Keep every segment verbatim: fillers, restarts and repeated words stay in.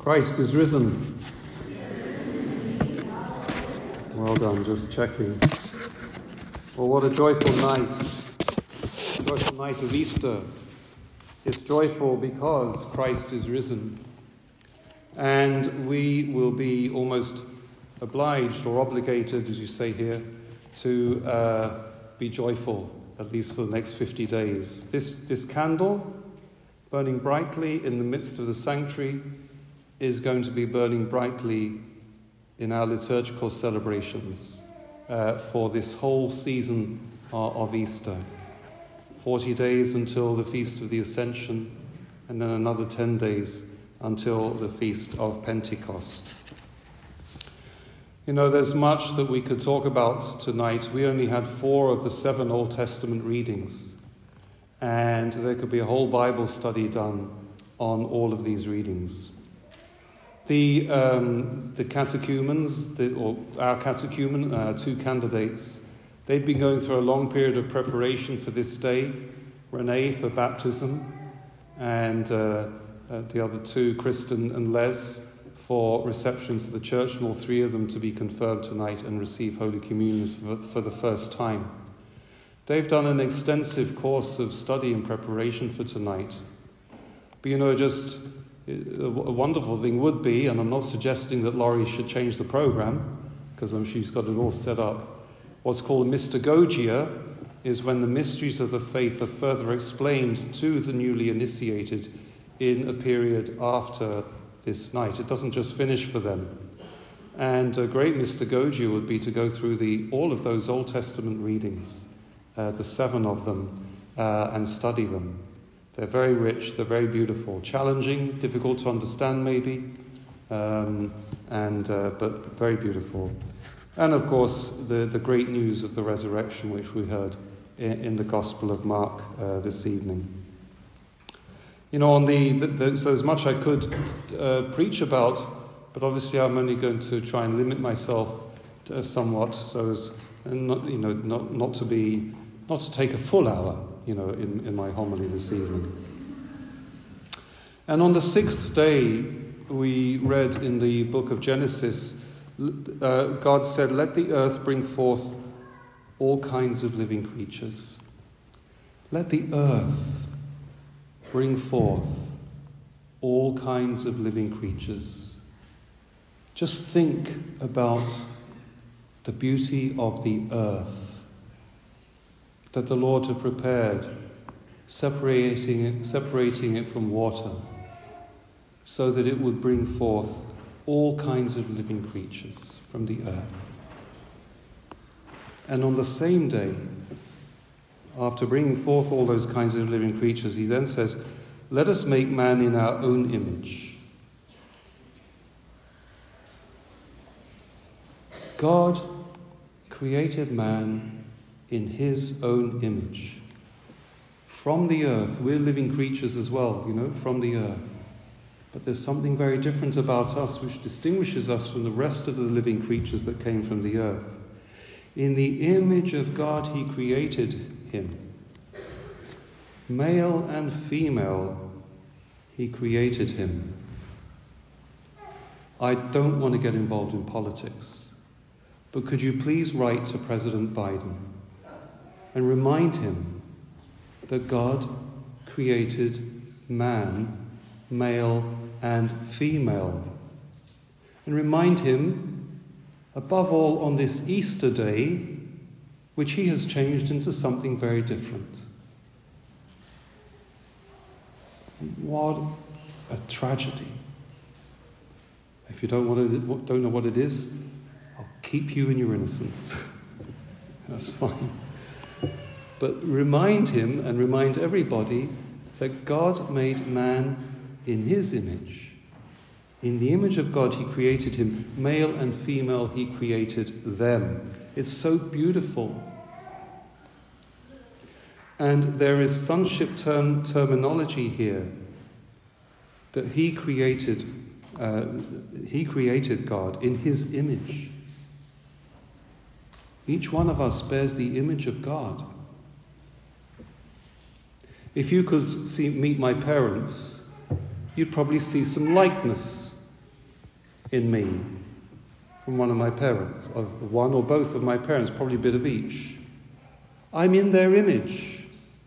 Christ is risen. Well done, just checking. Well, what a joyful night. Joyful night of Easter. It's joyful because Christ is risen. And we will be almost obliged or obligated, as you say here, to uh, be joyful, at least for the next fifty days. This, this candle, burning brightly in the midst of the sanctuary, is going to be burning brightly in our liturgical celebrations uh, for this whole season of, of Easter. Forty days until the Feast of the Ascension, and then another ten days until the Feast of Pentecost. You know, there's much that we could talk about tonight. We only had four of the seven Old Testament readings, and there could be a whole Bible study done on all of these readings. The um, the catechumens, the, or our catechumen, uh, two candidates, they'd been going through a long period of preparation for this day. Renee for baptism, and uh, uh, the other two, Kristen and Les, for reception to the church, and all three of them to be confirmed tonight and receive Holy Communion for, for the first time. They've done an extensive course of study and preparation for tonight. But you know, just a wonderful thing would be, and I'm not suggesting that Laurie should change the program, because she's got it all set up. What's called mystagogia is when the mysteries of the faith are further explained to the newly initiated in a period after this night. It doesn't just finish for them. And a great mystagogia would be to go through the all of those Old Testament readings, uh, the seven of them, uh, and study them. They're very rich, they're very beautiful, challenging, difficult to understand maybe, um, and uh, but very beautiful. And of course, the, the great news of the resurrection, which we heard in, in the Gospel of Mark uh, this evening. You know, on the, the, the so as much I could uh, preach about, but obviously I'm only going to try and limit myself to, uh, somewhat, so as and not you know not not to be not to take a full hour, you know, in, in my homily this evening. And on the sixth day, we read in the book of Genesis, uh, God said, "Let the earth bring forth all kinds of living creatures." Let the earth bring forth all kinds of living creatures. Just think about the beauty of the earth that the Lord had prepared, separating it, separating it from water, so that it would bring forth all kinds of living creatures from the earth. And on the same day, after bringing forth all those kinds of living creatures, he then says, "Let us make man in our own image." God created man in his own image. From the earth, we're living creatures as well, you know, from the earth. But there's something very different about us which distinguishes us from the rest of the living creatures that came from the earth. In the image of God, he created him. Male and female, he created him. I don't want to get involved in politics, but could you please write to President Biden and remind him that God created man, male and female. And remind him, above all on this Easter day, which he has changed into something very different. What a tragedy. If you don't, want to, don't know what it is, I'll keep you in your innocence. That's fine. But remind him and remind everybody that God made man in his image. In the image of God, he created him. Male and female, he created them. It's so beautiful. And there is sonship term, terminology here, that he created, uh, he created God in his image. Each one of us bears the image of God. If you could see, meet my parents, you'd probably see some likeness in me from one of my parents, of one or both of my parents, probably a bit of each. I'm in their image.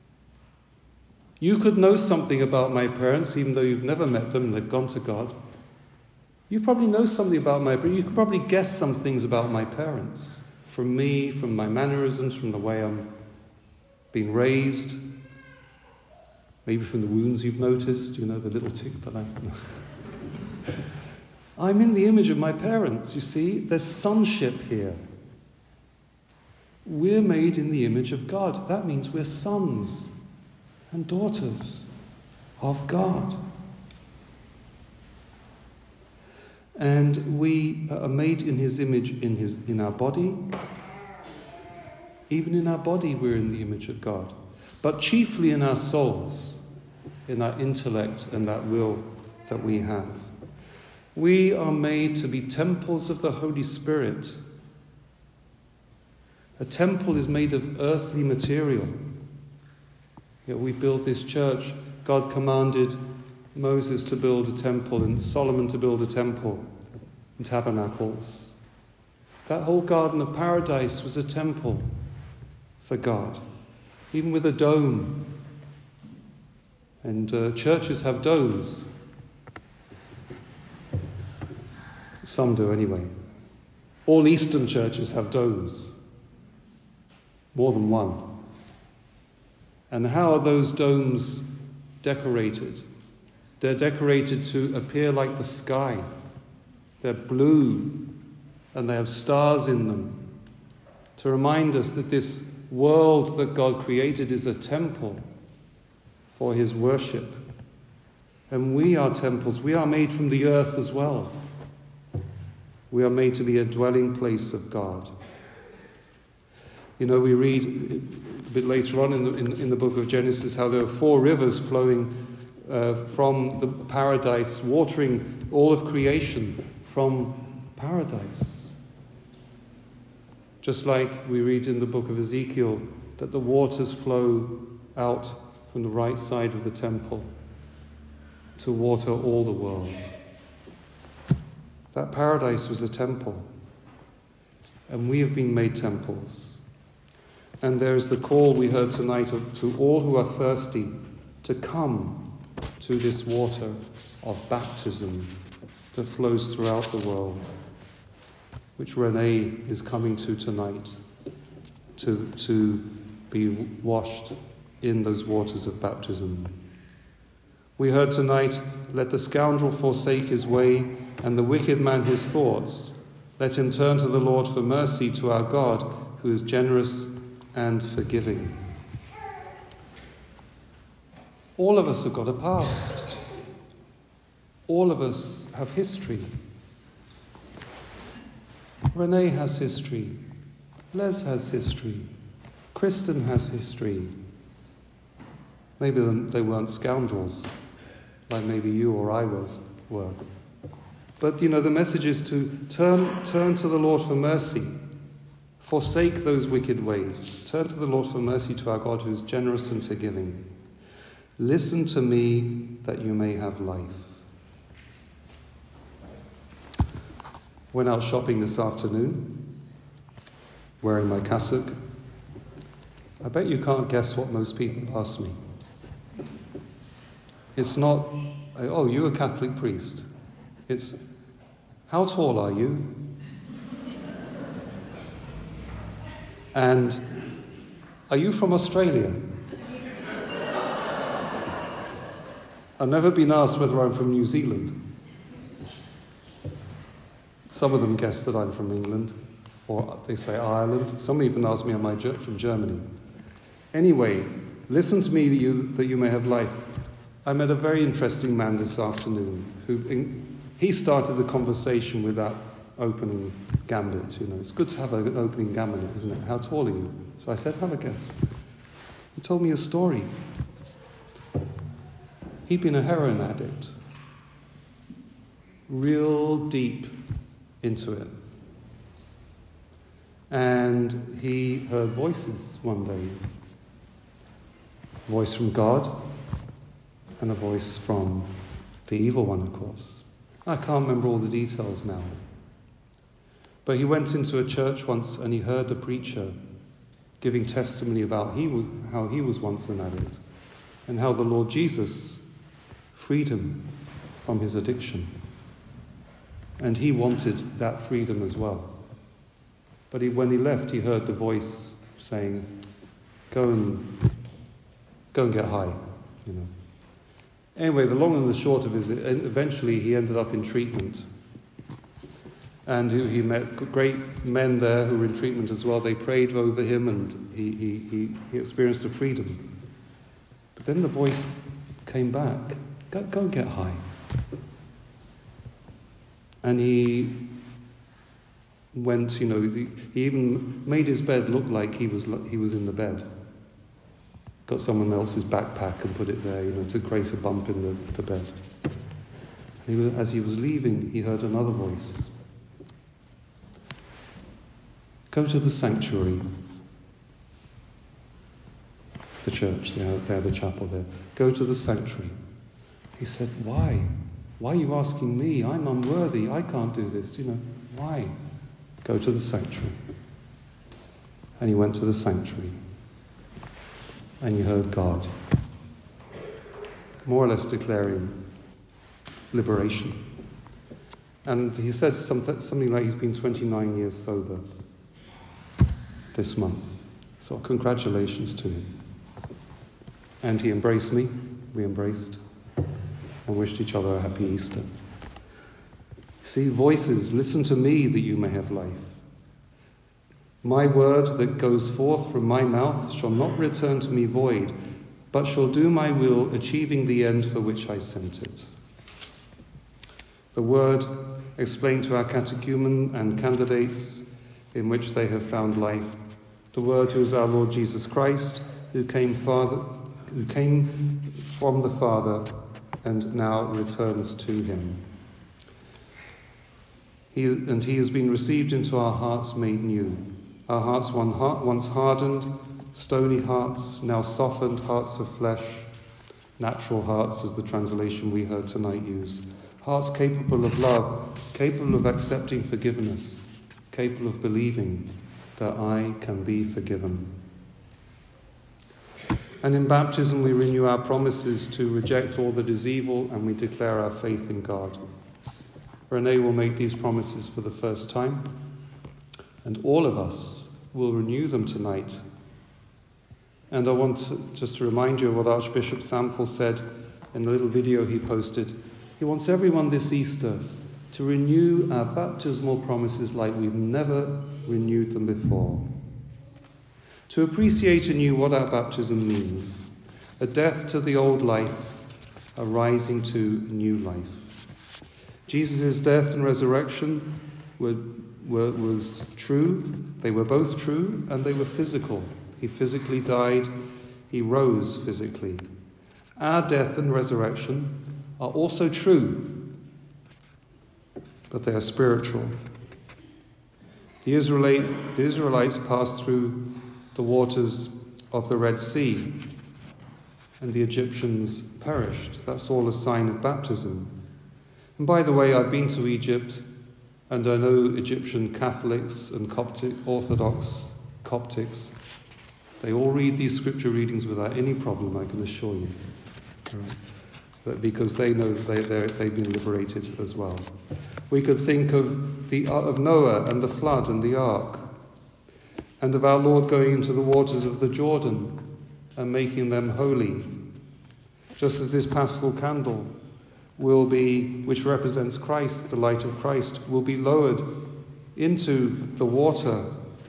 You could know something about my parents, even though you've never met them and they've gone to God. You probably know something about my parents. You could probably guess some things about my parents. From me, from my mannerisms, from the way I'm being raised. Maybe from the wounds you've noticed, you know, the little tick that I... I'm in the image of my parents, you see. There's sonship here. We're made in the image of God. That means we're sons and daughters of God. And we are made in his image in his in our body. Even in our body we're in the image of God. But chiefly in our souls, in our intellect and that will that we have. We are made to be temples of the Holy Spirit. A temple is made of earthly material. You know, we build this church. God commanded Moses to build a temple and Solomon to build a temple and tabernacles. That whole Garden of Paradise was a temple for God, even with a dome. And uh, churches have domes. Some do anyway. All Eastern churches have domes. More than one. And how are those domes decorated? They're decorated to appear like the sky. They're blue and they have stars in them to remind us that this world that God created is a temple for his worship. And we are temples. We are made from the earth as well. We are made to be a dwelling place of God. You know, we read a bit later on in the, in, in the book of Genesis how there are four rivers flowing uh, from the paradise, watering all of creation from paradise. Just like we read in the book of Ezekiel that the waters flow out from the right side of the temple to water all the world. That paradise was a temple, and we have been made temples. And there is the call we heard tonight of, to all who are thirsty to come to this water of baptism that flows throughout the world, which Renee is coming to tonight, to, to be washed in those waters of baptism. We heard tonight, let the scoundrel forsake his way and the wicked man his thoughts. Let him turn to the Lord for mercy, to our God, who is generous and forgiving. All of us have got a past. All of us have history. Renee has history. Les has history. Kristen has history. Maybe they weren't scoundrels, like maybe you or I was were. But, you know, the message is to turn, turn to the Lord for mercy. Forsake those wicked ways. Turn to the Lord for mercy, to our God who is generous and forgiving. Listen to me that you may have life. Went out shopping this afternoon, wearing my cassock. I bet you can't guess what most people ask me. It's not, oh, you're a Catholic priest. It's, how tall are you? And are you from Australia? I've never been asked whether I'm from New Zealand. Some of them guess that I'm from England, or they say Ireland. Some even ask me, am I from Germany? Anyway, listen to me that you, that you may have life. I met a very interesting man this afternoon who, he started the conversation with that opening gambit, you know. It's good to have an opening gambit, isn't it? How tall are you? So I said, have a guess. He told me a story. He'd been a heroin addict. Real deep into it. And he heard voices one day. A voice from God and a voice from the evil one, of course. I can't remember all the details now. But he went into a church once and he heard a preacher giving testimony about he was, how he was once an addict and how the Lord Jesus freed him from his addiction. And he wanted that freedom as well. But he, when he left, he heard the voice saying, go and, go and get high, you know. Anyway, the long and the short of it is, eventually he ended up in treatment. And he met great men there who were in treatment as well. They prayed over him and he, he, he, he experienced a freedom. But then the voice came back, go, go and get high. And he went, you know, he, he even made his bed look like he was he was in the bed. Got someone else's backpack and put it there, you know, to create a bump in the, the bed. And he was, as he was leaving, he heard another voice. Go to the sanctuary. The church, there, there, the chapel there. Go to the sanctuary. He said, why? Why are you asking me? I'm unworthy. I can't do this, you know. Why? Go to the sanctuary. And he went to the sanctuary. And he heard God, more or less declaring liberation. And he said something, something like he's been twenty-nine years sober this month. So congratulations to him. And he embraced me, we embraced, and wished each other a happy Easter. See, voices, listen to me that you may have life. My word that goes forth from my mouth shall not return to me void, but shall do my will, achieving the end for which I sent it. The word explained to our catechumen and candidates in which they have found life. The word who is our Lord Jesus Christ, who came, Father, who came from the Father and now returns to him. He, and he has been received into our hearts made new. Our hearts once hardened, stony hearts, now softened hearts of flesh, natural hearts is the translation we heard tonight use. Hearts capable of love, capable of accepting forgiveness, capable of believing that I can be forgiven. And in baptism we renew our promises to reject all that is evil and we declare our faith in God. Renee will make these promises for the first time, and all of us will renew them tonight. And I want to, just to remind you of what Archbishop Sample said in a little video he posted. He wants everyone this Easter to renew our baptismal promises like we've never renewed them before. To appreciate anew what our baptism means, a death to the old life, a rising to a new life. Jesus' death and resurrection were, were, was true. They were both true and they were physical. He physically died, he rose physically. Our death and resurrection are also true, but they are spiritual. The, Israelite, the Israelites passed through the waters of the Red Sea, and the Egyptians perished. That's all a sign of baptism. And by the way, I've been to Egypt, and I know Egyptian Catholics and Coptic, Orthodox Coptics. They all read these scripture readings without any problem, I can assure you. Right? But because they know they, they've been liberated as well. We could think of, the, of Noah and the flood and the ark, and of our Lord going into the waters of the Jordan and making them holy. Just as this paschal candle will be, which represents Christ, the light of Christ, will be lowered into the water,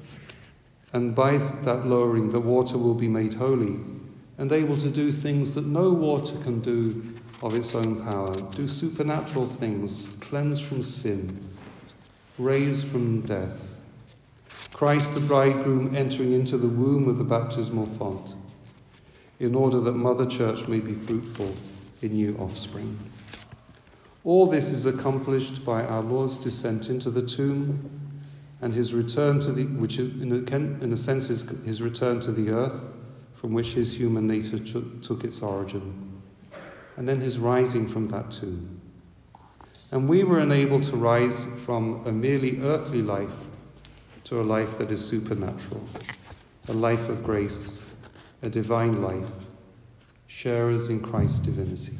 and by that lowering the water will be made holy and able to do things that no water can do of its own power, do supernatural things, cleanse from sin, raise from death. Christ the bridegroom entering into the womb of the baptismal font, in order that Mother Church may be fruitful in new offspring. All this is accomplished by our Lord's descent into the tomb and his return to the, which in a, in a sense is his return to the earth, from which his human nature took its origin, and then his rising from that tomb. And we were enabled to rise from a merely earthly life to a life that is supernatural, a life of grace, a divine life, sharers in Christ's divinity.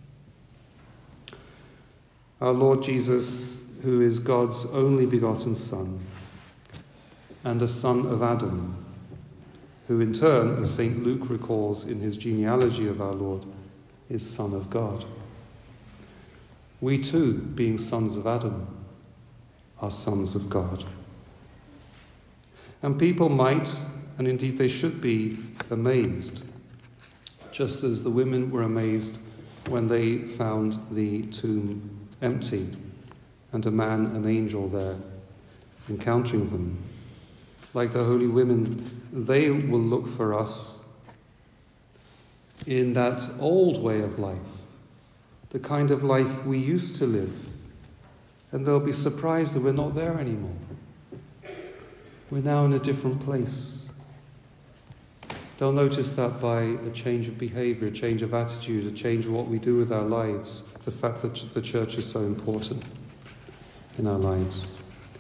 Our Lord Jesus, who is God's only begotten Son, and a son of Adam, who in turn, as Saint Luke recalls in his genealogy of our Lord, is Son of God. We too, being sons of Adam, are sons of God. And people might, and indeed they should be, amazed, just as the women were amazed when they found the tomb empty and a man, an angel there, encountering them. Like the holy women, they will look for us in that old way of life, the kind of life we used to live, and they'll be surprised that we're not there anymore. We're now in a different place. They'll notice that by a change of behavior, a change of attitude, a change of what we do with our lives, the fact that the church is so important in our lives.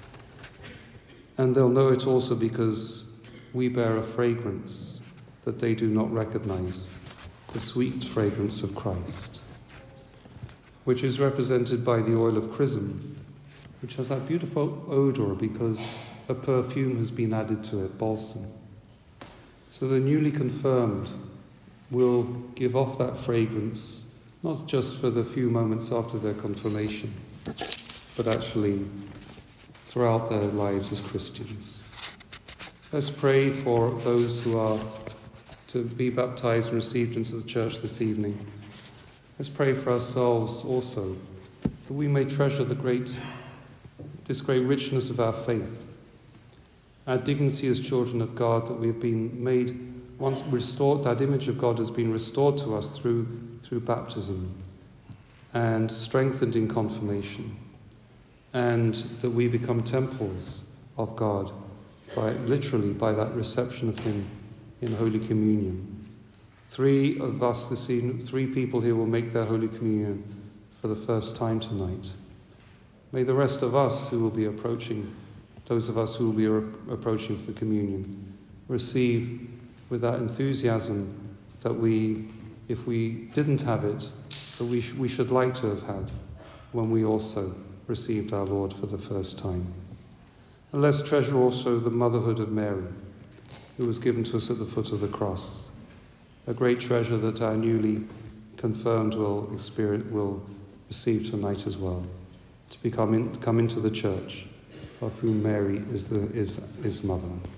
And they'll know it also because we bear a fragrance that they do not recognize, the sweet fragrance of Christ, which is represented by the oil of chrism, which has that beautiful odor because a perfume has been added to it, balsam. So the newly confirmed will give off that fragrance, not just for the few moments after their confirmation, but actually throughout their lives as Christians. Let's pray for those who are to be baptized and received into the church this evening. Let's pray for ourselves also, that we may treasure the great, this great richness of our faith, our dignity as children of God, that we have been made, once restored, that image of God has been restored to us through, through baptism and strengthened in confirmation, and that we become temples of God, by literally by that reception of Him in Holy Communion. Three of us this evening, three people here will make their Holy Communion for the first time tonight. May the rest of us who will be approaching, those of us who will be approaching the communion, receive with that enthusiasm that we, if we didn't have it, that we, sh- we should like to have had when we also received our Lord for the first time. And let's treasure also the motherhood of Mary, who was given to us at the foot of the cross, a great treasure that our newly confirmed will experience, will receive tonight as well, to become in, come into the church, of whom Mary is the is is mother.